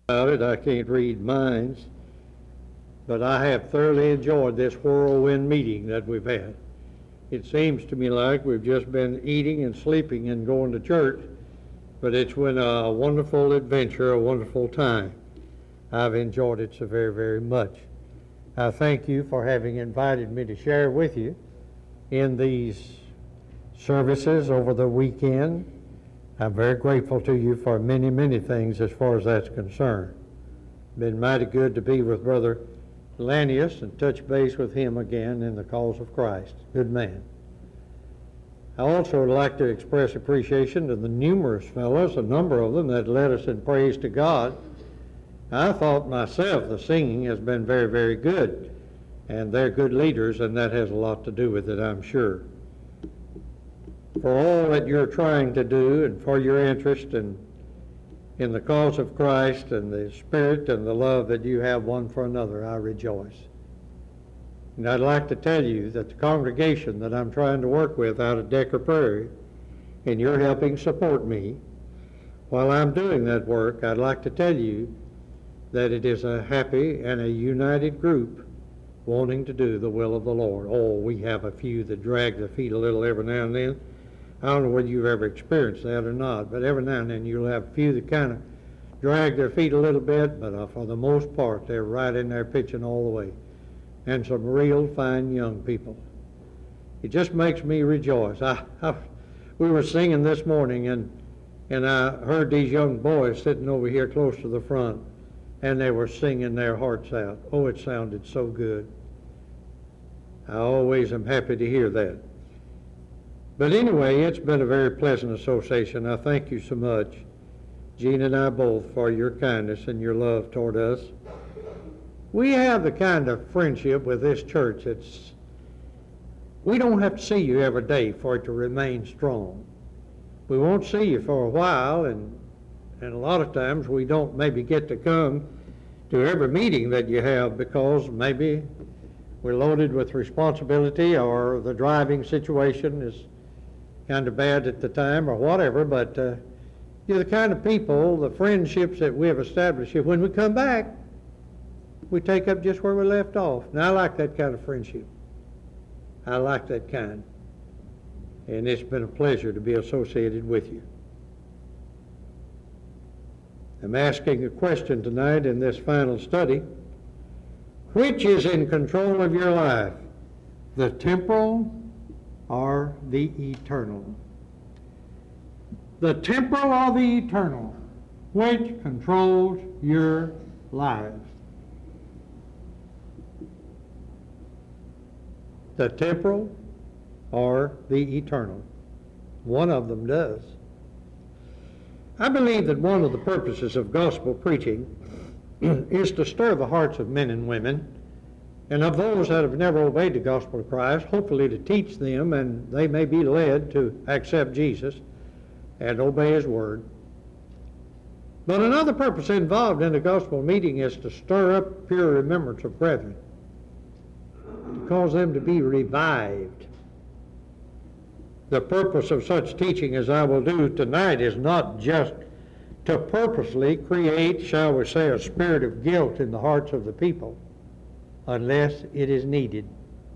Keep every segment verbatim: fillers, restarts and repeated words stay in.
About it, I can't read minds, but I have thoroughly enjoyed this whirlwind meeting that we've had. It seems to me like we've just been eating and sleeping and going to church, but it's been a wonderful adventure, a wonderful time. I've enjoyed it so very, very much. I thank you for having invited me to share with you in these services over the weekend. I'm very grateful to you for many, many things as far as that's concerned. Been mighty good to be with Brother Lanius and touch base with him again in the cause of Christ. Good man. I also would like to express appreciation to the numerous fellows, a number of them, that led us in praise to God. I thought myself the singing has been very, very good, and they're good leaders, and that has a lot to do with it, I'm sure. For all that you're trying to do and for your interest in, in the cause of Christ and the spirit and the love that you have one for another, I rejoice. And I'd like to tell you that the congregation that I'm trying to work with out at Decker Prairie, and you're helping support me, while I'm doing that work, I'd like to tell you that it is a happy and a united group wanting to do the will of the Lord. Oh, we have a few that drag their feet a little every now and then. I don't know whether you've ever experienced that or not, but every now and then you'll have a few that kind of drag their feet a little bit, but uh, for the most part, they're right in there pitching all the way. And some real fine young people. It just makes me rejoice. I, I, we were singing this morning, and, and I heard these young boys sitting over here close to the front, and they were singing their hearts out. Oh, it sounded so good. I always am happy to hear that. But anyway, it's been a very pleasant association. I thank you so much, Gene and I both, for your kindness and your love toward us. We have the kind of friendship with this church that's, we don't have to see you every day for it to remain strong. We won't see you for a while, and, and a lot of times we don't maybe get to come to every meeting that you have because maybe we're loaded with responsibility or the driving situation is kind of bad at the time or whatever, but uh, you're the kind of people, the friendships that we have established here, when we come back, we take up just where we left off. And I like that kind of friendship. I like that kind. And it's been a pleasure to be associated with you. I'm asking a question tonight in this final study. Which is in control of your life, the temporal or the eternal? The temporal or the eternal? Which controls your life? The temporal or the eternal? One of them does. I believe that one of the purposes of gospel preaching is to stir the hearts of men and women, and of those that have never obeyed the gospel of Christ, hopefully to teach them, and they may be led to accept Jesus and obey his word. But another purpose involved in the gospel meeting is to stir up pure remembrance of brethren, to cause them to be revived. The purpose of such teaching as I will do tonight is not just to purposely create, shall we say, a spirit of guilt in the hearts of the people, unless it is needed.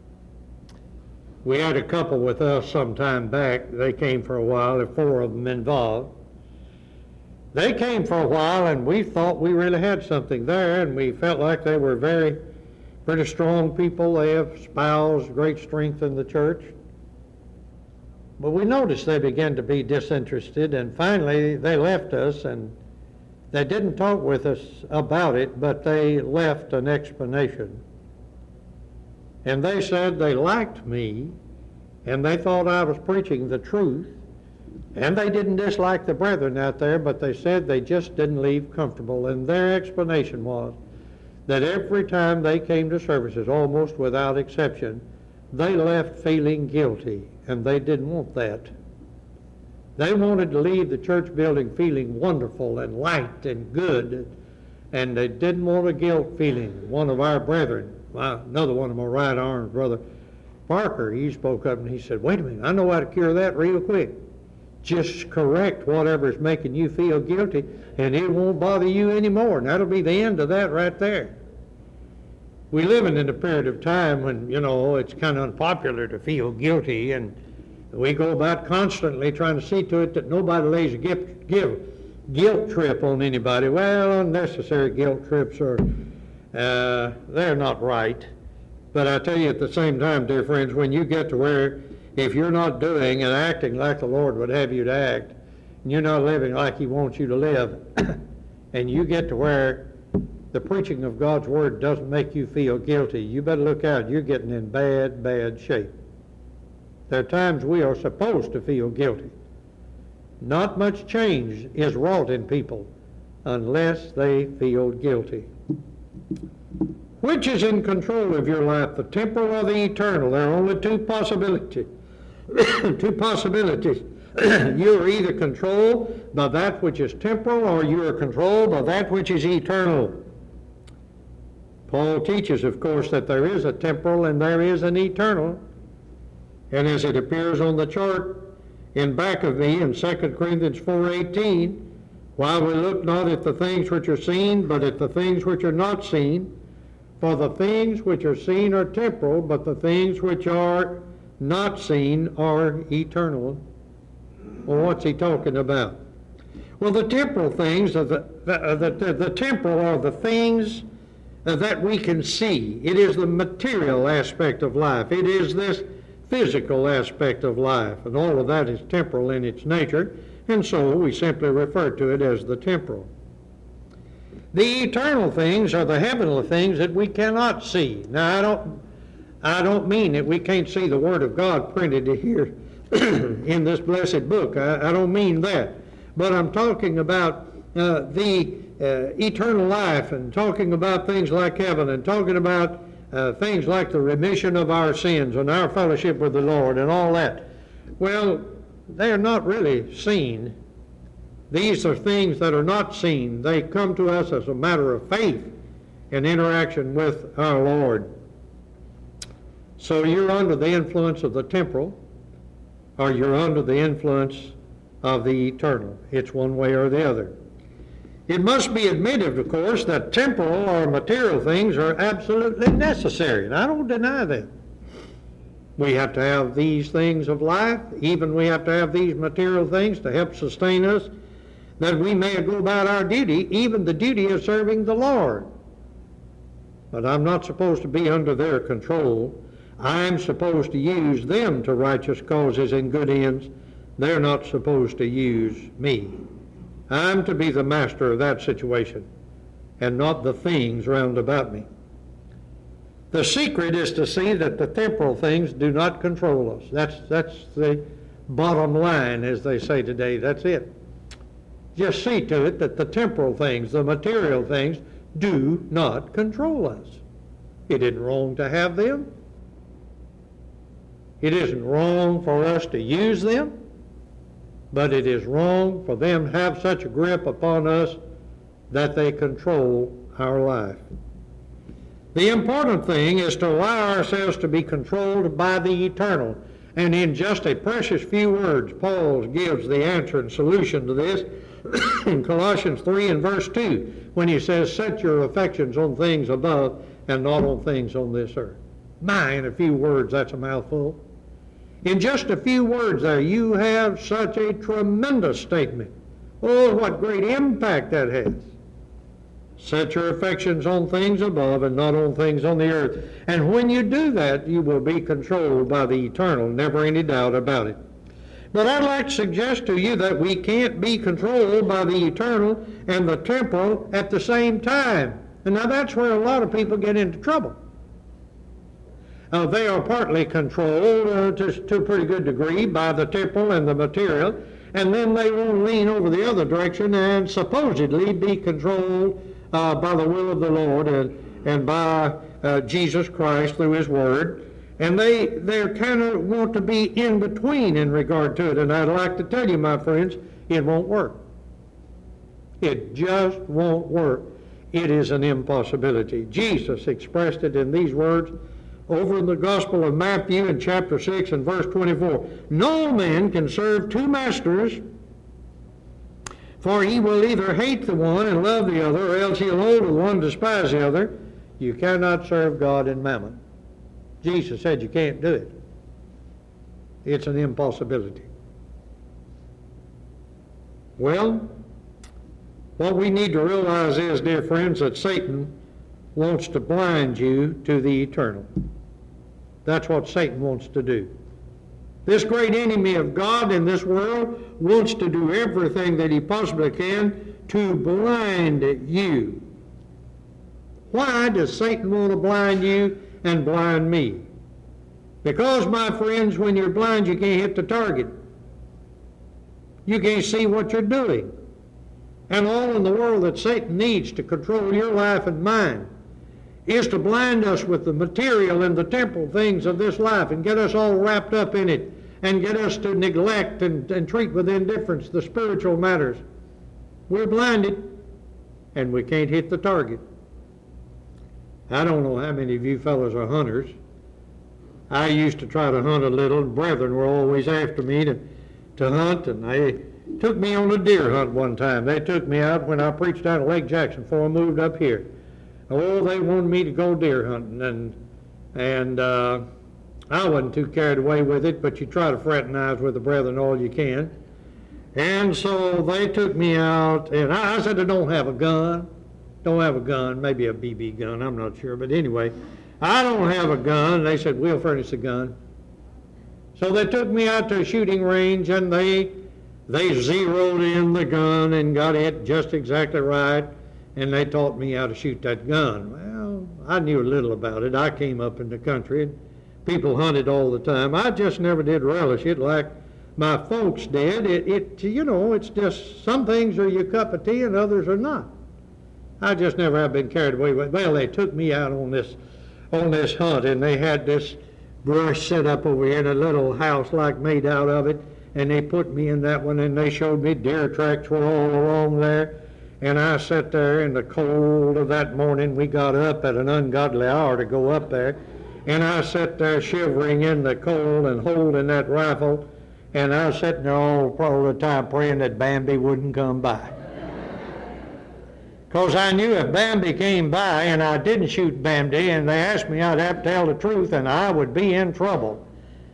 We had a couple with us some time back. They came for a while. There were four of them involved. They came for a while, and we thought we really had something there, and we felt like they were very, pretty strong people. They have espoused great strength in the church. But we noticed they began to be disinterested, and finally they left us, and they didn't talk with us about it, but they left an explanation. And they said they liked me, and they thought I was preaching the truth, and they didn't dislike the brethren out there, but they said they just didn't leave comfortable. And their explanation was that every time they came to services, almost without exception, they left feeling guilty, and they didn't want that. They wanted to leave the church building feeling wonderful and light and good, and they didn't want a guilt feeling. One of our brethren, another one of my right arms, Brother Parker, he spoke up and he said, wait a minute, I know how to cure that real quick. just correct whatever's making you feel guilty, and it won't bother you anymore. And that'll be the end of that right there. We're living in a period of time when, you know, it's kind of unpopular to feel guilty, and we go about constantly trying to see to it that nobody lays a gift, give, guilt trip on anybody. Well, unnecessary guilt trips are, uh, they're not right. But I tell you at the same time, dear friends, when you get to where if you're not doing and acting like the Lord would have you to act, and you're not living like He wants you to live, and you get to where the preaching of God's Word doesn't make you feel guilty, you better look out. You're getting in bad, bad shape. There are times we are supposed to feel guilty. Not much change is wrought in people unless they feel guilty. Which is in control of your life, the temporal or the eternal? There are only two possibilities. two possibilities. You are either controlled by that which is temporal, or you are controlled by that which is eternal. Paul teaches, of course, that there is a temporal and there is an eternal. And as it appears on the chart in back of me in Second Corinthians four eighteen, while we look not at the things which are seen, but at the things which are not seen, for the things which are seen are temporal, but the things which are not seen are eternal. Well, what's he talking about? Well, the temporal things are the, the, the, the, the temporal are the things that we can see. It is the material aspect of life. It is this physical aspect of life, and all of that is temporal in its nature, and so we simply refer to it as the temporal. The eternal things are the heavenly things that we cannot see. Now, I don't, I don't mean that we can't see the Word of God printed here in this blessed book. I, I don't mean that. But I'm talking about uh, the uh, eternal life, and talking about things like heaven, and talking about uh, things like the remission of our sins and our fellowship with the Lord and all that. Well, they are not really seen. These are things that are not seen. They come to us as a matter of faith and interaction with our Lord. So you're under the influence of the temporal, or you're under the influence of the eternal. It's one way or the other. It must be admitted, of course, that temporal or material things are absolutely necessary, and I don't deny that. We have to have these things of life, even we have to have these material things to help sustain us, that we may go about our duty, even the duty of serving the Lord. But I'm not supposed to be under their control. I'm supposed to use them to righteous causes and good ends. They're not supposed to use me. I'm to be the master of that situation, and not the things round about me. The secret is to see that the temporal things do not control us. That's, that's the bottom line, as they say today. That's it. Just see to it that the temporal things, the material things, do not control us. It isn't wrong to have them. It isn't wrong for us to use them, but it is wrong for them to have such a grip upon us that they control our life. The important thing is to allow ourselves to be controlled by the eternal. And in just a precious few words, Paul gives the answer and solution to this in Colossians three and verse two, when he says, set your affections on things above and not on things on this earth. My, in a few words, that's a mouthful. In just a few words there, you have such a tremendous statement. Oh, what great impact that has. Set your affections on things above and not on things on the earth. And when you do that, you will be controlled by the eternal, never any doubt about it. But I'd like to suggest to you that we can't be controlled by the eternal and the temporal at the same time. And now that's where a lot of people get into trouble. Uh, they are partly controlled uh, to, to a pretty good degree by the temporal and the material, and then they won't lean over the other direction and supposedly be controlled uh, by the will of the Lord and, and by uh, Jesus Christ through His Word. And they they kind of want to be in between in regard to it. And I'd like to tell you, my friends, it won't work. It just won't work. It is an impossibility. Jesus expressed it in these words, over in the Gospel of Matthew in chapter six and verse twenty-four. No man can serve two masters, for he will either hate the one and love the other, or else he'll hold the one and despise the other. You cannot serve God and mammon. Jesus said you can't do it. It's an impossibility. Well, what we need to realize is, dear friends, that Satan wants to blind you to the eternal. That's what Satan wants to do. This great enemy of God in this world wants to do everything that he possibly can to blind you. Why does Satan want to blind you and blind me? Because, my friends, when you're blind, you can't hit the target. You can't see what you're doing. And all in the world that Satan needs to control your life and mine is to blind us with the material and the temporal things of this life and get us all wrapped up in it and get us to neglect and, and treat with indifference the spiritual matters. We're blinded and we can't hit the target. I don't know how many of you fellows are hunters. I used to try to hunt a little, and brethren were always after me to, to hunt, and they took me on a deer hunt one time. They took me out when I preached out of Lake Jackson before I moved up here. Oh, they wanted me to go deer hunting, and and uh, I wasn't too carried away with it, but you try to fraternize with the brethren all you can. And so they took me out, and I, I said, I don't have a gun. Don't have a gun, maybe a B B gun, I'm not sure. But anyway, I don't have a gun. They said, we'll furnish a gun. So they took me out to a shooting range, and they they zeroed in the gun and got it just exactly right, and they taught me how to shoot that gun. Well, I knew a little about it. I came up in the country, and people hunted all the time. I just never did relish it like my folks did. It, it you know, it's just some things are your cup of tea and others are not. I just never have been carried away with it. Well, they took me out on this on this hunt, and they had this brush set up over here in a little house like made out of it, and they put me in that one, and they showed me deer tracks were all along there, and I sat there in the cold of that morning. We got up at an ungodly hour to go up there, and I sat there shivering in the cold and holding that rifle, and I was sitting there all, all the time praying that Bambi wouldn't come by. Because I knew if Bambi came by and I didn't shoot Bambi and they asked me, I'd have to tell the truth and I would be in trouble.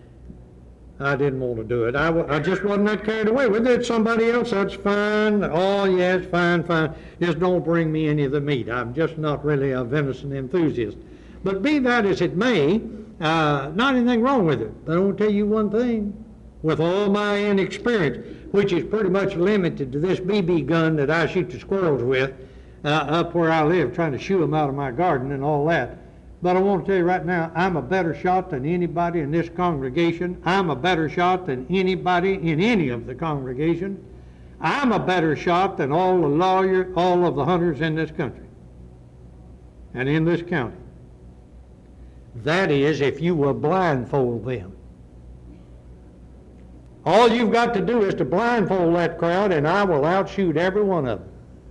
I didn't want to do it. I, w- I just wasn't that carried away with it. Somebody else, that's fine. Oh, yes, fine, fine. Just don't bring me any of the meat. I'm just not really a venison enthusiast. But be that as it may, uh, not anything wrong with it. But I want to tell you one thing. With all my inexperience, which is pretty much limited to this B B gun that I shoot the squirrels with, Uh, up where I live, trying to shoo them out of my garden and all that. But I want to tell you right now, I'm a better shot than anybody in this congregation. I'm a better shot than anybody in any of the congregation. I'm a better shot than all the lawyers, all of the hunters in this country and in this county. That is, if you will blindfold them. All you've got to do is to blindfold that crowd, and I will outshoot every one of them.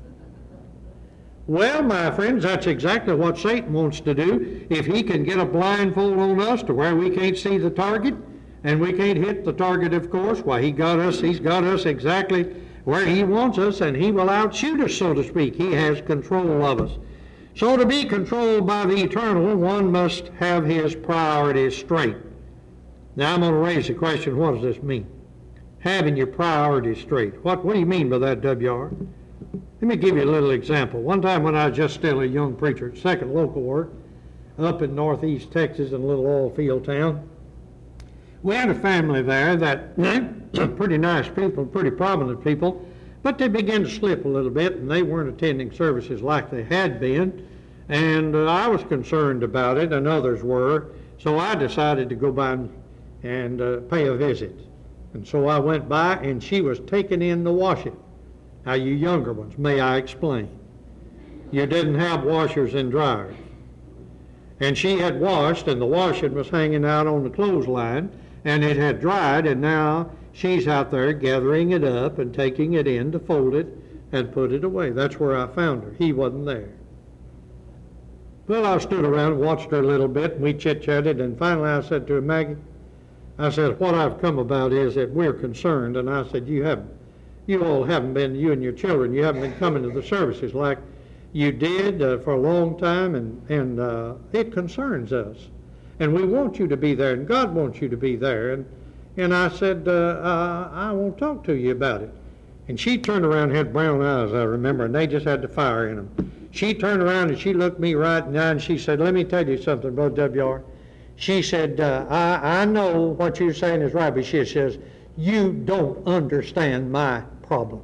Well, my friends, that's exactly what Satan wants to do. If he can get a blindfold on us to where we can't see the target, and we can't hit the target, of course, why, he got us, he's got us exactly where he wants us, and he will outshoot us, so to speak. He has control of us. So to be controlled by the eternal, one must have his priorities straight. Now, I'm going to raise the question, what does this mean? Having your priorities straight. What, what do you mean by that, W R? Let me give you a little example. One time when I was just still a young preacher, second local work, up in northeast Texas in a little oil field town, we had a family there that, pretty nice people, pretty prominent people, but they began to slip a little bit, and they weren't attending services like they had been, and uh, I was concerned about it, and others were, so I decided to go by and, and uh, pay a visit. And so I went by, and she was taking in the washing. Now, you younger ones, may I explain? You didn't have washers and dryers. And she had washed, and the washing was hanging out on the clothesline, and it had dried, and now she's out there gathering it up and taking it in to fold it and put it away. That's where I found her. He wasn't there. Well, I stood around and watched her a little bit, and we chit-chatted, and finally I said to her, Maggie, I said, what I've come about is that we're concerned, and I said, you have, you all haven't been, you and your children, you haven't been coming to the services like you did uh, for a long time, and, and uh, it concerns us. And we want you to be there, and God wants you to be there. And, and I said, uh, uh, I won't talk to you about it. And she turned around and had brown eyes, I remember, and they just had the fire in them. She turned around and she looked me right in the eye and she said, let me tell you something, Brother W R. She said, uh, I, I know what you're saying is right, but she says, you don't understand my problems.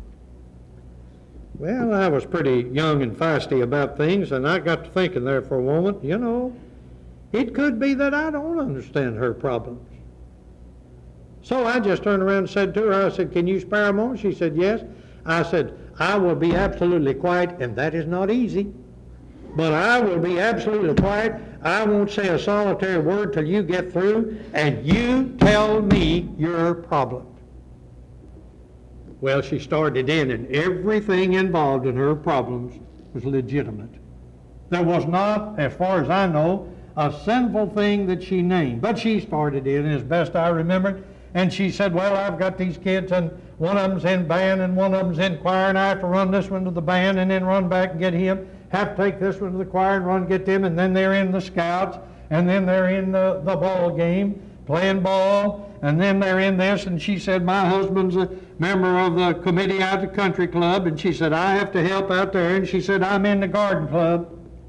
Well, I was pretty young and feisty about things, and I got to thinking there for a moment, you know, it could be that I don't understand her problems. So I just turned around and said to her, I said, can you spare a moment? She said, yes. I said, I will be absolutely quiet, and that is not easy. But I will be absolutely quiet. I won't say a solitary word till you get through, and you tell me your problem. Well, she started in, and everything involved in her problems was legitimate. There was not, as far as I know, a sinful thing that she named. But she started in, as best I remember, and she said, well, I've got these kids, and one of them's in band, and one of them's in choir, and I have to run this one to the band, and then run back and get him, have to take this one to the choir and run and get them, and then they're in the scouts, and then they're in the, the ball game, playing ball, and then they're in this. And she said, my husband's a member of the committee out at the country club, and she said, I have to help out there, and she said, I'm in the garden club.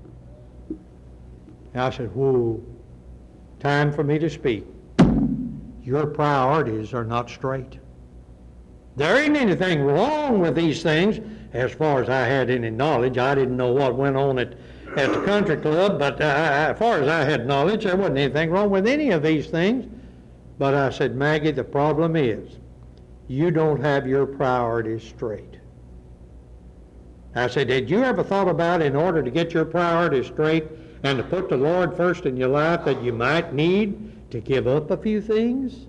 And I said, whoa, time for me to speak. Your priorities are not straight. There ain't anything wrong with these things. As far as I had any knowledge, I didn't know what went on at, at the country club, but uh, as far as I had knowledge, there wasn't anything wrong with any of these things. But I said, Maggie, the problem is you don't have your priorities straight. I said, did you ever thought about, in order to get your priorities straight and to put the Lord first in your life, that you might need to give up a few things?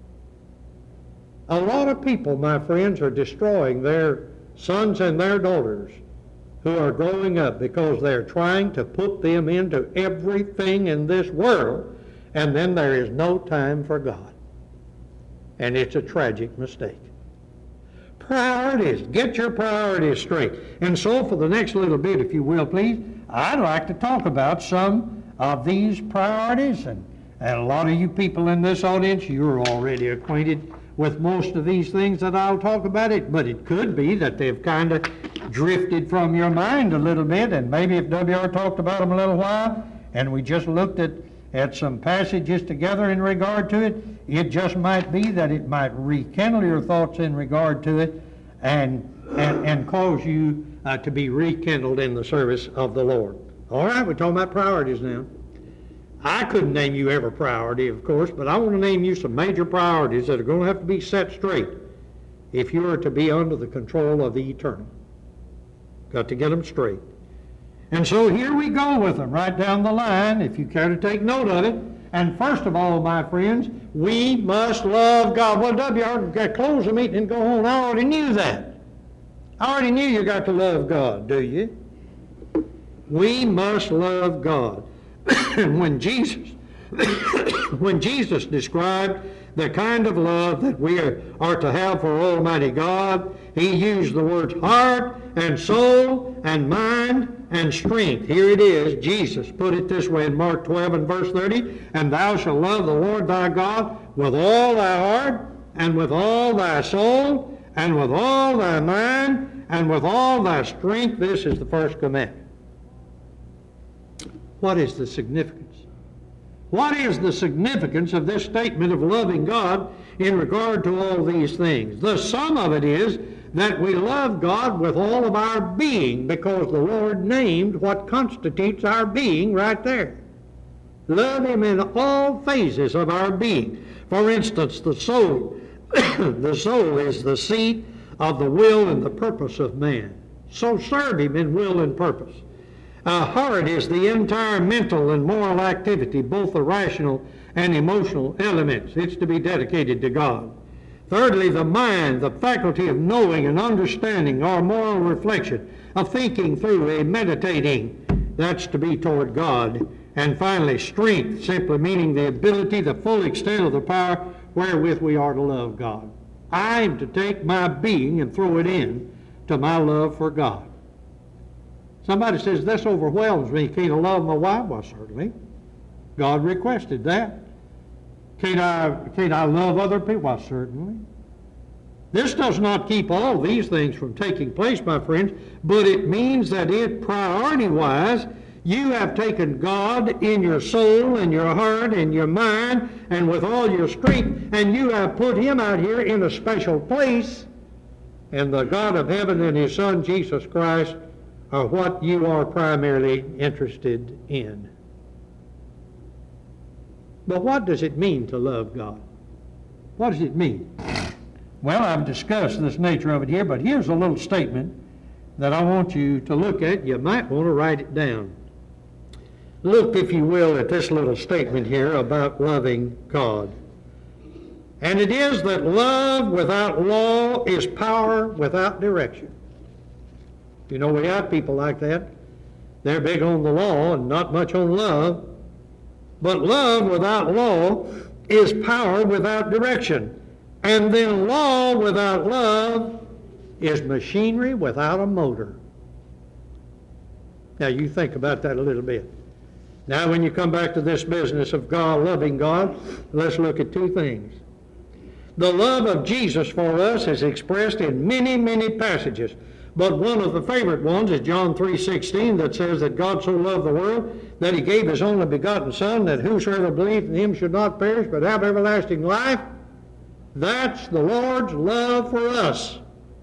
A lot of people, my friends, are destroying their sons and their daughters who are growing up because they're trying to put them into everything in this world, and then there is no time for God. And it's a tragic mistake. Priorities. Get your priorities straight. And so for the next little bit, if you will, please, I'd like to talk about some of these priorities. And, and a lot of you people in this audience, you're already acquainted with most of these things that I'll talk about it, but it could be that they've kind of drifted from your mind a little bit, and maybe if W R talked about them a little while, and we just looked at, at some passages together in regard to it, it just might be that it might rekindle your thoughts in regard to it, and, and, and cause you uh, to be rekindled in the service of the Lord. All right, we're talking about priorities now. I couldn't name you every priority, of course, but I want to name you some major priorities that are going to have to be set straight if you are to be under the control of the eternal. Got to get them straight. And so here we go with them right down the line, if you care to take note of it. And first of all, my friends, we must love God. Well, W R, close the meeting and go home. I already knew that. I already knew you got to love God, do you? We must love God. when Jesus when Jesus described the kind of love that we are, are to have for Almighty God, he used the words heart and soul and mind and strength. Here it is. Jesus put it this way in Mark twelve and verse thirty, and thou shalt love the Lord thy God with all thy heart and with all thy soul and with all thy mind and with all thy strength. This is the first commandment. What is the significance? What is the significance of this statement of loving God in regard to all these things? The sum of it is that we love God with all of our being, because the Lord named what constitutes our being right there. Love Him in all phases of our being. For instance, the soul. The soul is the seat of the will and the purpose of man. So serve Him in will and purpose. A heart is the entire mental and moral activity, both the rational and emotional elements. It's to be dedicated to God. Thirdly, the mind, the faculty of knowing and understanding, or moral reflection, of thinking through, a meditating, That's to be toward God. And finally, strength, simply meaning the ability, the full extent of the power wherewith we are to love God. I am to take my being and throw it in to my love for God. Somebody says, this overwhelms me. Can't I love my wife? Well, certainly. God requested that. Can't I, can't I love other people? Well, certainly. This does not keep all these things from taking place, my friends, but it means that it, priority-wise, you have taken God in your soul and your heart and your mind and with all your strength, and you have put him out here in a special place, and the God of heaven and his Son, Jesus Christ, are what you are primarily interested in. But what does it mean to love God? What does it mean? Well, I've discussed this nature of it here, but here's a little statement that I want you to look at. You might want to write it down. Look, if you will, at this little statement here about loving God. And it is that love without law is power without direction. You know, we have people like that. They're big on the law and not much on love. But love without law is power without direction. And then law without love is machinery without a motor. Now you think about that a little bit. Now when you come back to this business of God, loving God, let's look at two things. The love of Jesus for us is expressed in many, many passages. But one of the favorite ones is John three sixteen, that says that God so loved the world that he gave his only begotten Son, that whosoever believeth in him should not perish but have everlasting life. That's the Lord's love for us.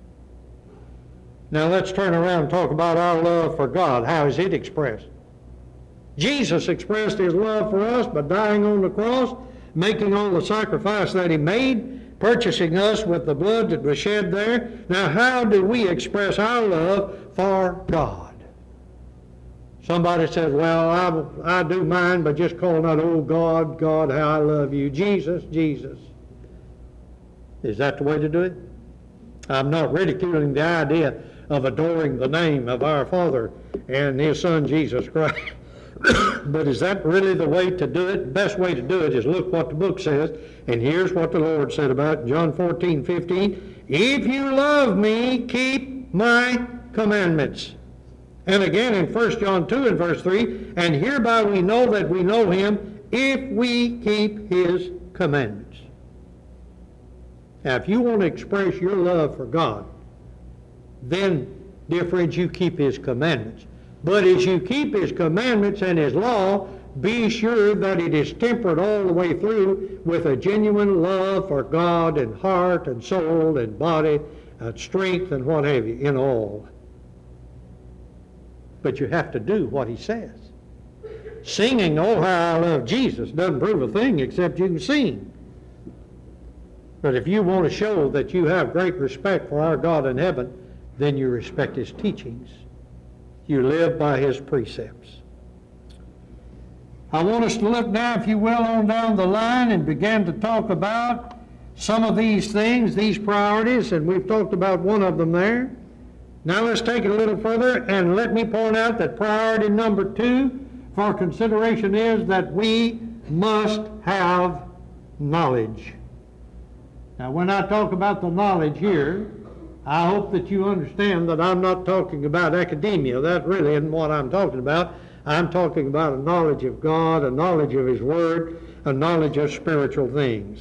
Now let's turn around and talk about our love for God. How is it expressed? Jesus expressed his love for us by dying on the cross, making all the sacrifice that he made, purchasing us with the blood that was shed there. Now how do we express our love for God? Somebody says, well, I, I do mine by just calling out, oh God, God, how I love you. Jesus, Jesus. Is that the way to do it? I'm not ridiculing the idea of adoring the name of our Father and his Son, Jesus Christ. But is that really the way to do it? The best way to do it is look what the book says. And here's what the Lord said about it, John fourteen fifteen. If you love me, keep my commandments. And again in First John two and verse three, and hereby we know that we know him if we keep his commandments. Now, if you want to express your love for God, then, dear friends, you keep his commandments. But as you keep his commandments and his law, be sure that it is tempered all the way through with a genuine love for God and heart and soul and body and strength and what have you in all. But you have to do what he says. Singing, oh, how I love Jesus, doesn't prove a thing except you can sing. But if you want to show that you have great respect for our God in heaven, then you respect his teachings. You live by his precepts. I want us to look now, if you will, on down the line and begin to talk about some of these things, these priorities, and we've talked about one of them there. Now let's take it a little further, and let me point out that priority number two for consideration is that we must have knowledge. Now, when I talk about the knowledge here, I hope that you understand that I'm not talking about academia. That really isn't what I'm talking about. I'm talking about a knowledge of God, a knowledge of his word, a knowledge of spiritual things.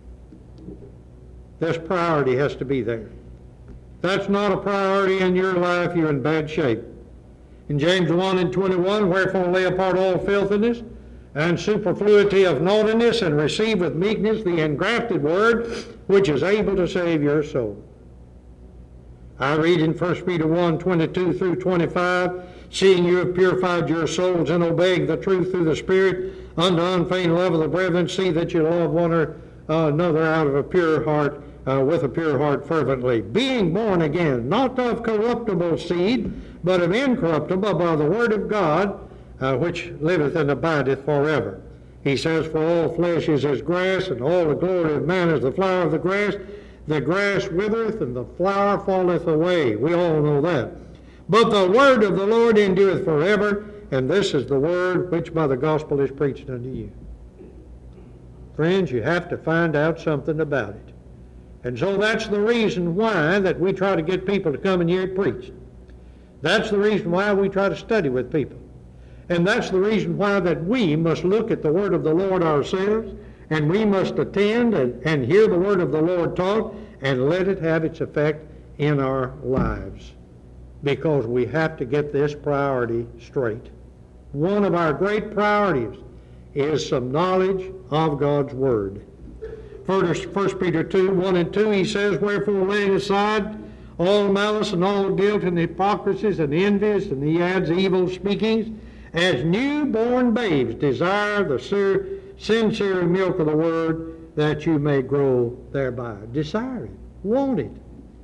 This priority has to be there. If that's not a priority in your life, you're in bad shape. In James one and twenty-one, wherefore lay apart all filthiness and superfluity of naughtiness, and receive with meekness the engrafted word, which is able to save your soul. I read in First Peter one, twenty-two through twenty-five, seeing you have purified your souls in obeying the truth through the Spirit, unto unfeigned love of the brethren, see that you love one another out of a pure heart, uh, with a pure heart fervently, being born again, not of corruptible seed, but of incorruptible, by the word of God, Uh, which liveth and abideth forever. He says, for all flesh is as grass, and all the glory of man is the flower of the grass. The grass withereth, and the flower falleth away. We all know that. But the word of the Lord endureth forever. and this is the word which by the gospel is preached unto you. Friends, you have to find out something about it. And so that's the reason why that we try to get people to come and hear it preached. That's the reason why we try to study with people. And that's the reason why that we must look at the word of the Lord ourselves, and we must attend and, and hear the word of the Lord taught, and let it have its effect in our lives. Because we have to get this priority straight. One of our great priorities is some knowledge of God's word. First Peter two, one and two, he says, wherefore laying aside all malice and all guilt and hypocrisies and envies, and he adds evil speakings, as newborn babes desire the ser- sincere milk of the word, that you may grow thereby. Desire it. Want it.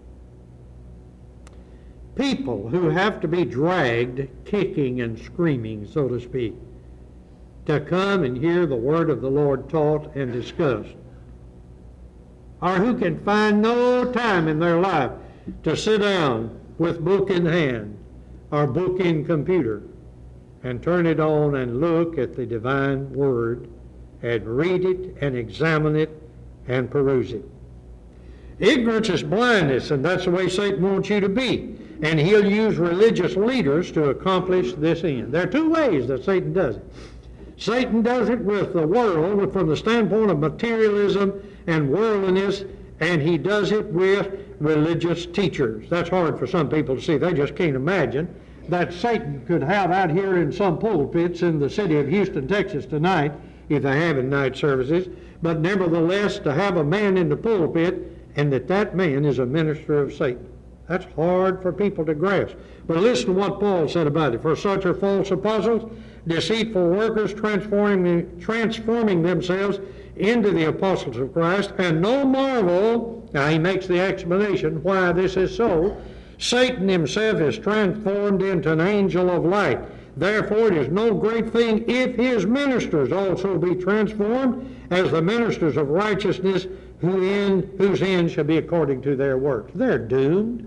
People who have to be dragged, kicking and screaming, so to speak, to come and hear the word of the Lord taught and discussed, or who can find no time in their life to sit down with book in hand or book in computer and turn it on and look at the divine word and read it and examine it and peruse it. Ignorance is blindness, and that's the way Satan wants you to be. And he'll use religious leaders to accomplish this end. There are two ways that Satan does it. Satan does it with the world from the standpoint of materialism and worldliness, and he does it with religious teachers. That's hard for some people to see. They just can't imagine that Satan could have out here in some pulpits in the city of Houston, Texas tonight, if they have in night services, but nevertheless to have a man in the pulpit and that that man is a minister of Satan. That's hard for people to grasp. But listen to what Paul said about it. For such are false apostles, deceitful workers, transforming, transforming themselves into the apostles of Christ, and no marvel, now he makes the explanation why this is so, Satan himself is transformed into an angel of light. Therefore it is no great thing if his ministers also be transformed as the ministers of righteousness, who in, whose end shall be according to their works. They're doomed.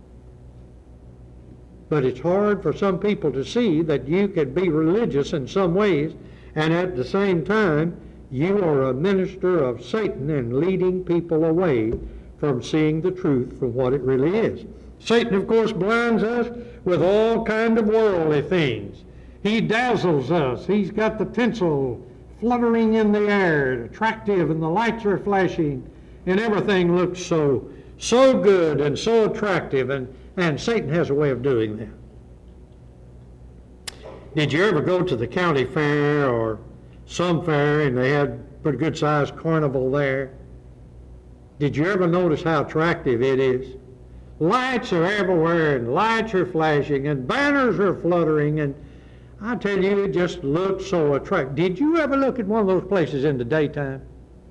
But it's hard for some people to see that you can be religious in some ways, and at the same time you are a minister of Satan and leading people away from seeing the truth from what it really is. Satan, of course, blinds us with all kind of worldly things. He dazzles us. He's got the tinsel fluttering in the air, attractive, and the lights are flashing, and everything looks so so good and so attractive, and, and Satan has a way of doing that. Did you ever go to the county fair or some fair and they had a pretty good sized carnival there? Did you ever notice how attractive it is? Lights are everywhere, and lights are flashing, and banners are fluttering, and I tell you, it just looks so attractive. Did you ever look at one of those places in the daytime?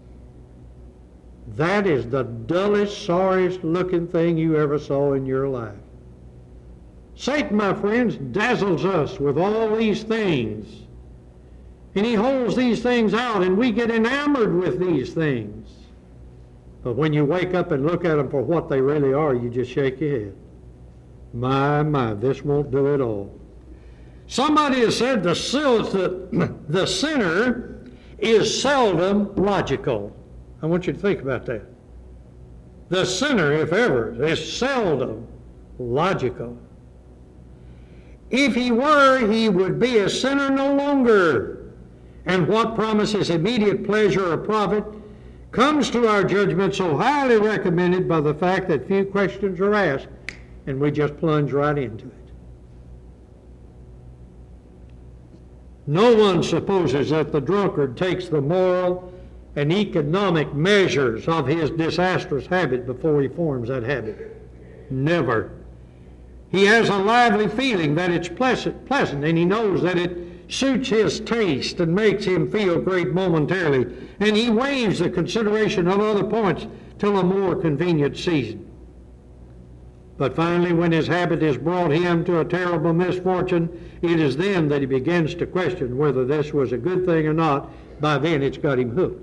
That is the dullest, sorriest looking thing you ever saw in your life. Satan, my friends, dazzles us with all these things. And he holds these things out, and we get enamored with these things. But when you wake up and look at them for what they really are, you just shake your head. My, my, this won't do it all. Somebody has said the, the, the sinner is seldom logical. I want you to think about that. The sinner, if ever, is seldom logical. If he were, he would be a sinner no longer. And what promises immediate pleasure or profit comes to our judgment so highly recommended by the fact that few questions are asked, and we just plunge right into it. No one supposes that the drunkard takes the moral and economic measures of his disastrous habit before he forms that habit. Never. He has a lively feeling that it's pleasant, pleasant, and he knows that it suits his taste and makes him feel great momentarily, and he waives the consideration of other points till a more convenient season. But finally, when his habit has brought him to a terrible misfortune, it is then that he begins to question whether this was a good thing or not. By then, it's got him hooked.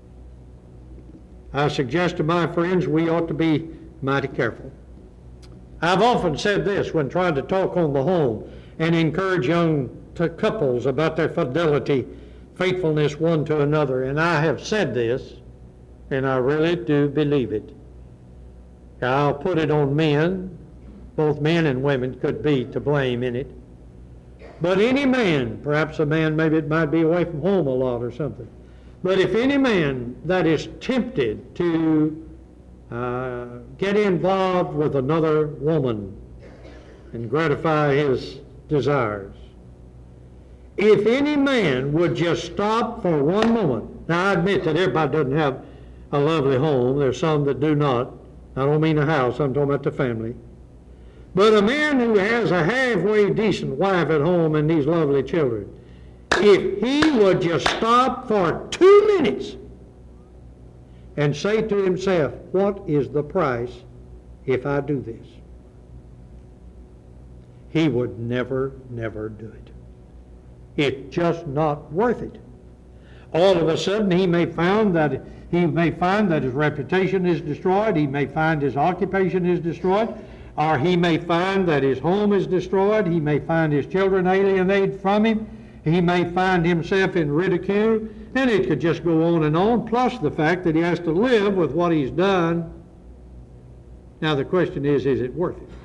I suggest to my friends we ought to be mighty careful. I've often said this when trying to talk on the home and encourage young to couples about their fidelity, faithfulness one to another. And I have said this, and I really do believe it. I'll put it on men. Both men and women could be to blame in it. But any man, perhaps a man, maybe it might be away from home a lot or something. But if any man that is tempted to uh, get involved with another woman and gratify his desires, if any man would just stop for one moment, now I admit that everybody doesn't have a lovely home. There's some that do not. I don't mean a house, I'm talking about the family. But a man who has a halfway decent wife at home and these lovely children, if he would just stop for two minutes and say to himself, what is the price if I do this? He would never, never do it. It's just not worth it. All of a sudden he may find that he may find that his reputation is destroyed, he may find his occupation is destroyed, or he may find that his home is destroyed, he may find his children alienated from him, he may find himself in ridicule, and it could just go on and on, plus the fact that he has to live with what he's done. Now the question is, is it worth it?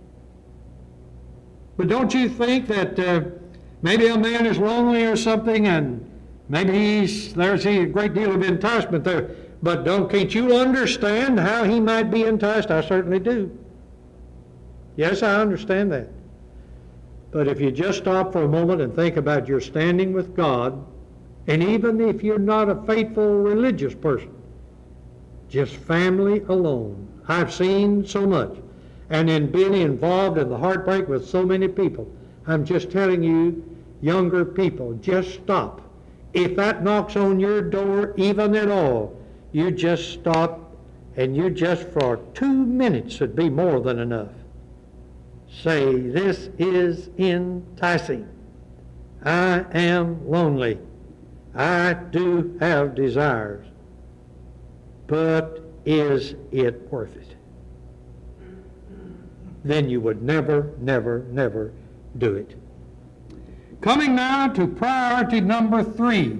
But don't you think that uh, maybe a man is lonely or something, and maybe he's, there's a great deal of enticement there, but don't, can't you understand how he might be enticed? I certainly do. Yes, I understand that. But if you just stop for a moment and think about your standing with God, and even if you're not a faithful religious person, just family alone. I've seen so much, and in being involved in the heartbreak with so many people, I'm just telling you, younger people, just stop. If that knocks on your door even at all, you just stop, and you just for two minutes would be more than enough. Say, this is enticing. I am lonely. I do have desires. But is it worth it? Then you would never, never, never do it. Coming now to priority number three.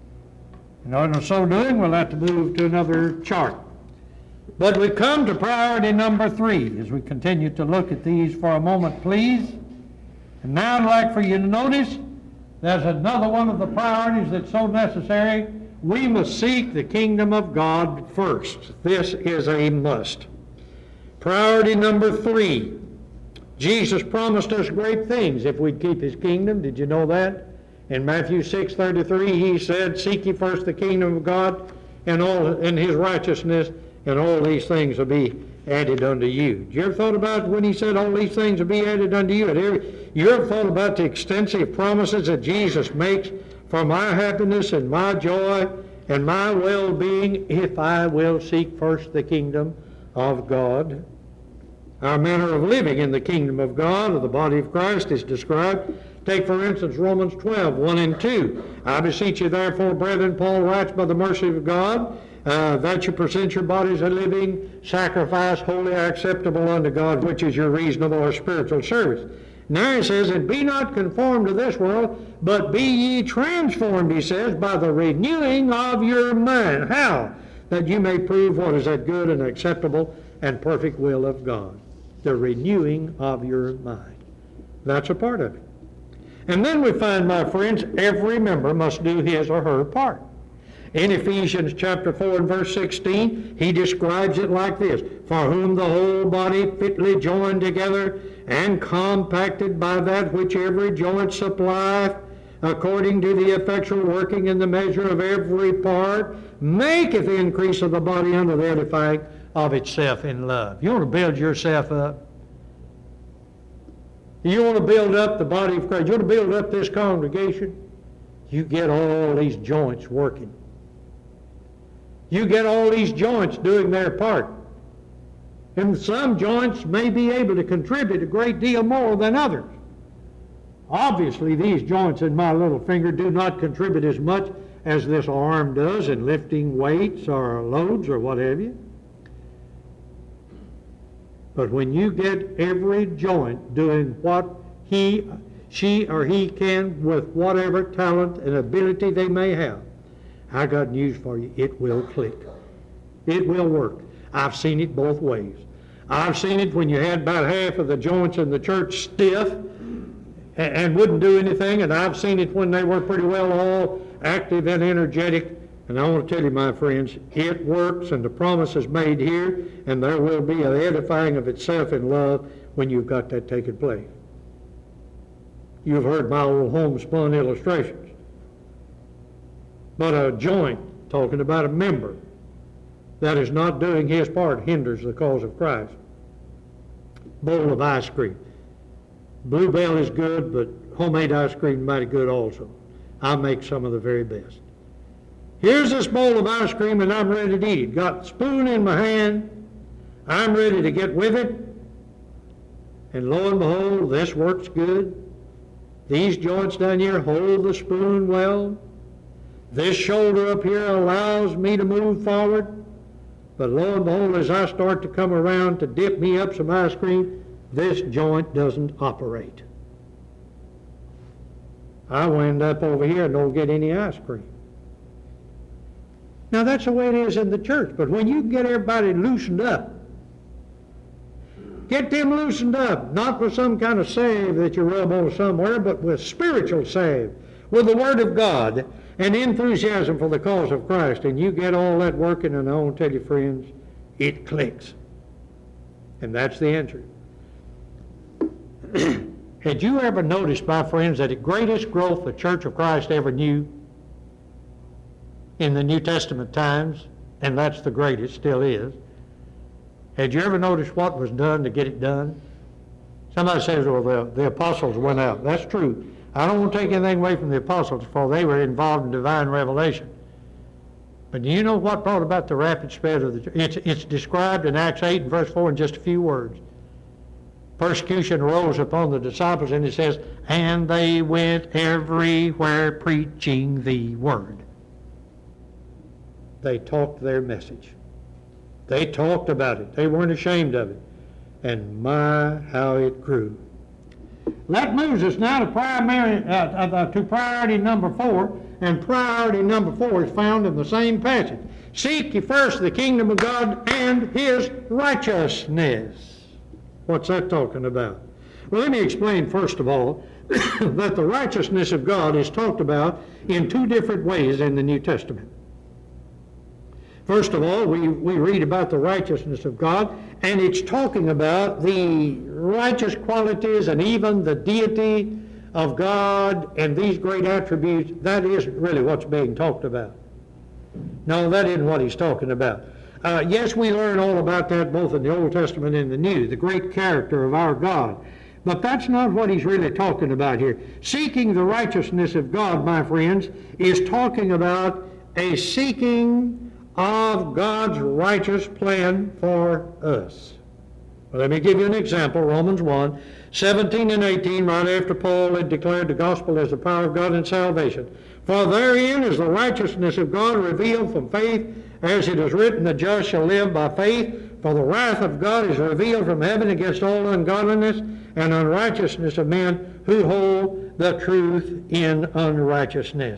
In order to so doing, we'll have to move to another chart. But we come to priority number three as we continue to look at these for a moment, please. And now I'd like for you to notice there's another one of the priorities that's so necessary. We must seek the kingdom of God first. This is a must. Priority number three. Jesus promised us great things if we'd keep his kingdom. Did you know that? In Matthew six thirty-three, he said, seek ye first the kingdom of God and all and his righteousness, and all these things will be added unto you. Did you ever thought about when he said all these things will be added unto you? You ever thought about the extensive promises that Jesus makes for my happiness and my joy and my well-being if I will seek first the kingdom of God? Our manner of living in the kingdom of God, or the body of Christ, is described. Take, for instance, Romans twelve, one and two. I beseech you, therefore, brethren, Paul writes, by the mercy of God, uh, that you present your bodies a living sacrifice, wholly acceptable unto God, which is your reasonable or spiritual service. Now he says, and be not conformed to this world, but be ye transformed, he says, by the renewing of your mind. How? That you may prove what is that good and acceptable and perfect will of God. The renewing of your mind. That's a part of it. And then we find, my friends, every member must do his or her part. In Ephesians chapter four and verse sixteen, he describes it like this: for whom the whole body fitly joined together and compacted by that which every joint supplieth, according to the effectual working in the measure of every part, maketh the increase of the body unto the edifying of itself in love. You want to build yourself up? You want to build up the body of Christ? You want to build up this congregation? You get all these joints working. You get all these joints doing their part. And some joints may be able to contribute a great deal more than others. Obviously, these joints in my little finger do not contribute as much as this arm does in lifting weights or loads or what have you. But when you get every joint doing what he, she or he can with whatever talent and ability they may have, I got news for you. It will click. It will work. I've seen it both ways. I've seen it when you had about half of the joints in the church stiff and, and wouldn't do anything, and I've seen it when they were pretty well all active and energetic. And I want to tell you, my friends, it works, and the promise is made here, and there will be an edifying of itself in love when you've got that taking place. You've heard my old homespun illustrations. But a joint, talking about a member, that is not doing his part hinders the cause of Christ. Bowl of ice cream. Bluebell is good, but homemade ice cream is mighty good also. I make some of the very best. Here's this bowl of ice cream, and I'm ready to eat it. Got the spoon in my hand. I'm ready to get with it. And lo and behold, this works good. These joints down here hold the spoon well. This shoulder up here allows me to move forward. But lo and behold, as I start to come around to dip me up some ice cream, this joint doesn't operate. I wind up over here and don't get any ice cream. Now that's the way it is in the church, but when you get everybody loosened up, get them loosened up, not with some kind of salve that you rub on somewhere, but with spiritual salve, with the Word of God, and enthusiasm for the cause of Christ, and you get all that working, and I want to tell you, friends, it clicks. And that's the answer. Had you ever noticed, my friends, that the greatest growth the Church of Christ ever knew in the New Testament times, and that's the greatest, still is, had you ever noticed what was done to get it done? Somebody says, well, the, the apostles went out. That's true. I don't want to take anything away from the apostles, for they were involved in divine revelation. But do you know what brought about the rapid spread of the church? It's, it's described in Acts eight and verse four in just a few words. Persecution arose upon the disciples, and it says, and they went everywhere preaching the word. They talked their message. They talked about it. They weren't ashamed of it. And my, how it grew. That moves us now to primary, uh, uh, to priority number four, and priority number four is found in the same passage. Seek ye first the kingdom of God and His righteousness. What's that talking about? Well, let me explain first of all that the righteousness of God is talked about in two different ways in the New Testament. First of all, we, we read about the righteousness of God, and it's talking about the righteous qualities and even the deity of God and these great attributes. That isn't really what's being talked about. No, that isn't what he's talking about. Uh, yes, we learn all about that both in the Old Testament and the New, the great character of our God. But that's not what he's really talking about here. Seeking the righteousness of God, my friends, is talking about a seeking of God's righteous plan for us. Well, let me give you an example. Romans one, seventeen and eighteen, right after Paul had declared the gospel as the power of God in salvation. For therein is the righteousness of God revealed from faith, as it is written, the just shall live by faith. For the wrath of God is revealed from heaven against all ungodliness and unrighteousness of men who hold the truth in unrighteousness.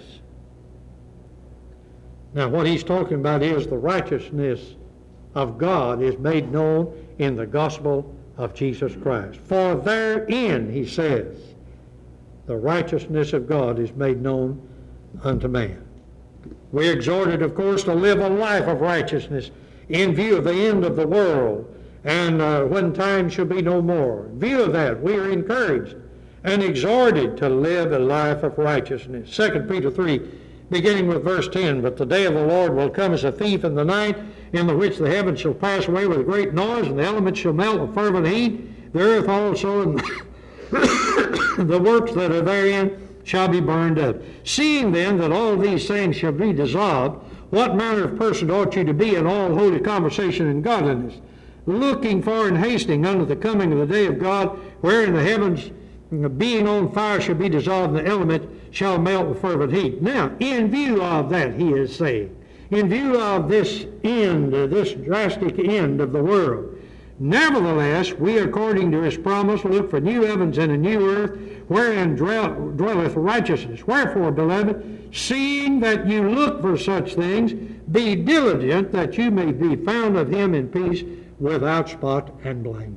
Now, what he's talking about is the righteousness of God is made known in the gospel of Jesus Christ. For therein, he says, the righteousness of God is made known unto man. We're exhorted, of course, to live a life of righteousness in view of the end of the world and uh, when time shall be no more. In view of that, we are encouraged and exhorted to live a life of righteousness. Second Peter three, beginning with verse ten, but the day of the Lord will come as a thief in the night, in the which the heavens shall pass away with a great noise, and the elements shall melt with fervent heat, the earth also and the works that are therein shall be burned up. Seeing then that all these things shall be dissolved, what manner of person ought you to be in all holy conversation and godliness, looking for and hastening unto the coming of the day of God, wherein the heavens being on fire shall be dissolved, and the element shall melt with fervent heat. Now, in view of that, he is saying, in view of this end, this drastic end of the world, Nevertheless, we, according to his promise, look for new heavens and a new earth, wherein dwell, dwelleth righteousness. Wherefore, beloved, seeing that you look for such things, be diligent that you may be found of him in peace, without spot and blindness.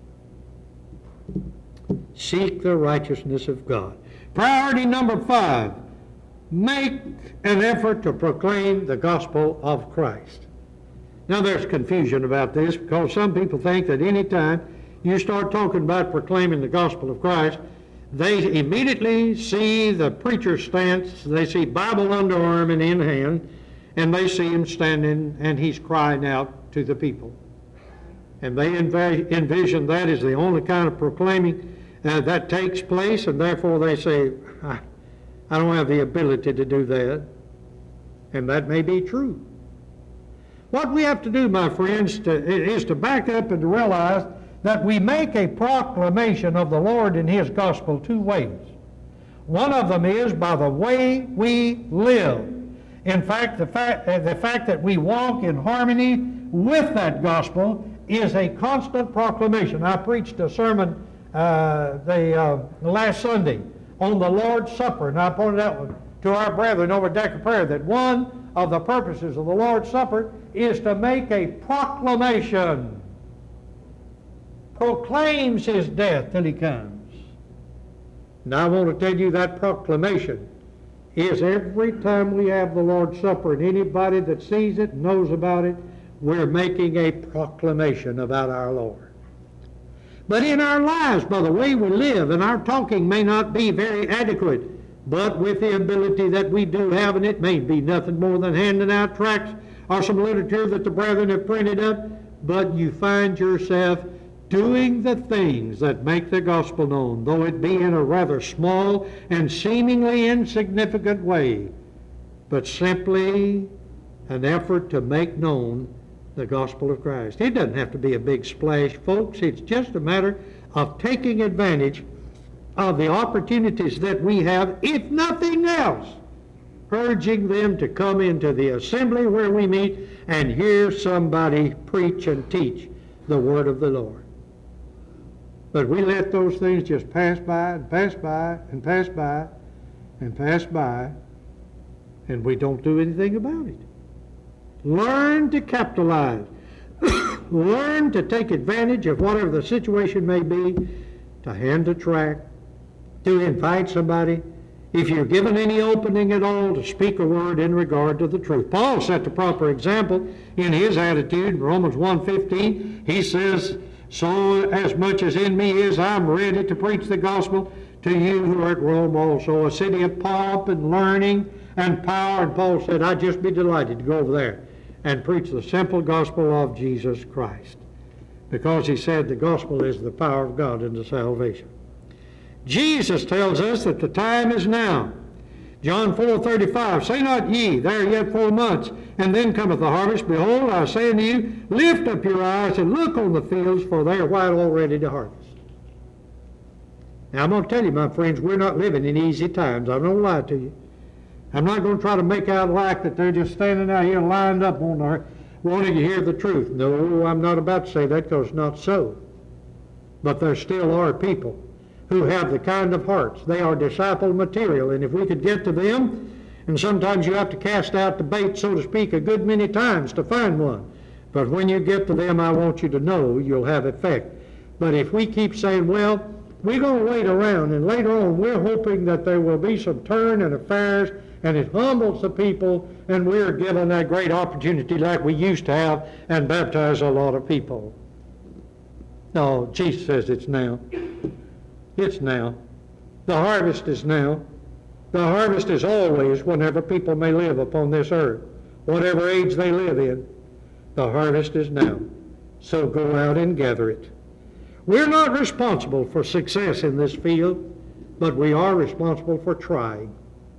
Seek the righteousness of God. Priority number five, make an effort to proclaim the gospel of Christ. Now there's confusion about this because some people think that any time you start talking about proclaiming the gospel of Christ, they immediately see the preacher's stance, they see Bible under arm and in hand, and they see him standing and he's crying out to the people. And they env- envision that as the only kind of proclaiming uh, that takes place, and therefore they say, I, I don't have the ability to do that. And that may be true. What we have to do, my friends, to, is to back up and to realize that we make a proclamation of the Lord and his gospel two ways. One of them is by the way we live. In fact, the fact, uh, the fact that we walk in harmony with that gospel is a constant proclamation. I preached a sermon uh, the uh, last Sunday on the Lord's Supper, and I pointed out to our brethren over at Decker Prayer that one of the purposes of the Lord's Supper is to make a proclamation. Proclaims his death till he comes. Now I want to tell you that proclamation is every time we have the Lord's Supper, and anybody that sees it, knows about it, we're making a proclamation about our Lord. But in our lives, by the way we live, and our talking may not be very adequate, but with the ability that we do have, and it may be nothing more than handing out tracts or some literature that the brethren have printed up, but you find yourself doing the things that make the gospel known, though it be in a rather small and seemingly insignificant way, but simply an effort to make known the gospel of Christ. It doesn't have to be a big splash, folks. It's just a matter of taking advantage of the opportunities that we have, if nothing else, urging them to come into the assembly where we meet and hear somebody preach and teach the word of the Lord. But we let those things just pass by and pass by and pass by and pass by, and we don't do anything about it. Learn to capitalize. Learn to take advantage of whatever the situation may be, to hand a tract, to invite somebody, if you're given any opening at all, to speak a word in regard to the truth. Paul set the proper example in his attitude. In Romans one fifteen, he says, so as much as in me is, I'm ready to preach the gospel to you who are at Rome also, a city of pomp and learning and power. And Paul said, I'd just be delighted to go over there and preach the simple gospel of Jesus Christ, because he said the gospel is the power of God unto salvation. Jesus tells us that the time is now. John four thirty-five, say not ye, there are yet four months, and then cometh the harvest. Behold, I say unto you, lift up your eyes and look on the fields, for they are white already to harvest. Now I'm going to tell you, my friends, we're not living in easy times. I'm not going to lie to you. I'm not going to try to make out like that they're just standing out here lined up on there wanting to hear the truth. No, I'm not about to say that, because it's not so. But there still are people who have the kind of hearts. They are disciple material, and if we could get to them, and sometimes you have to cast out the bait, so to speak, a good many times to find one. But when you get to them, I want you to know you'll have effect. But if we keep saying, well, we're going to wait around, and later on we're hoping that there will be some turn in affairs, and it humbles the people, and we're given that great opportunity like we used to have and baptize a lot of people. No, Jesus says it's now. It's now. The harvest is now. The harvest is always whenever people may live upon this earth, whatever age they live in. The harvest is now. So go out and gather it. We're not responsible for success in this field, but we are responsible for trying.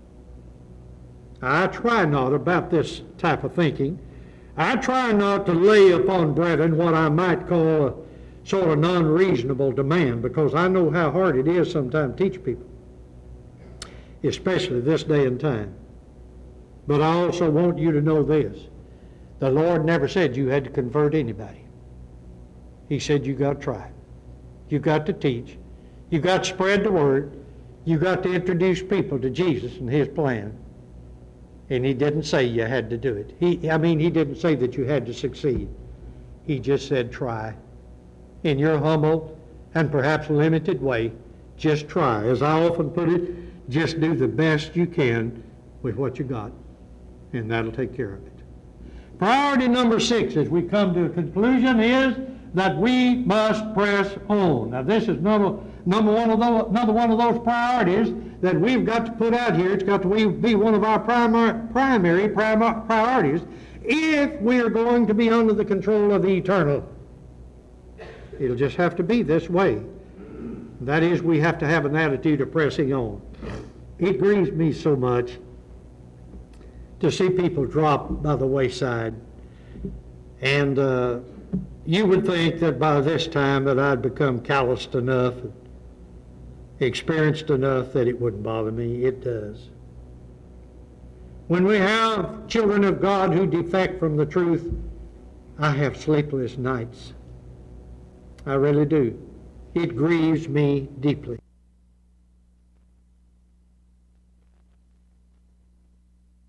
I try not about this type of thinking. I try not to lay upon brethren what I might call a sort of non-reasonable demand, because I know how hard it is sometimes to teach people, especially this day and time. But I also want you to know this. The Lord never said you had to convert anybody. He said, you got to try. You got to teach. You got to spread the word. You got to introduce people to Jesus and his plan. And he didn't say you had to do it. He, I mean, he didn't say that you had to succeed. He just said try. In your humble and perhaps limited way, just try. As I often put it, just do the best you can with what you got, and that'll take care of it. Priority number six, as we come to a conclusion, is that we must press on. Now, this is number, number, one, of those, another one of those priorities that we've got to put out here. It's got to be one of our primary, primary priorities if we are going to be under the control of the eternal. It'll just have to be this way. That is, we have to have an attitude of pressing on. It grieves me so much to see people drop by the wayside. And uh, you would think that by this time that I'd become calloused enough, experienced enough that it wouldn't bother me. It does. When we have children of God who defect from the truth, I have sleepless nights. I really do. It grieves me deeply.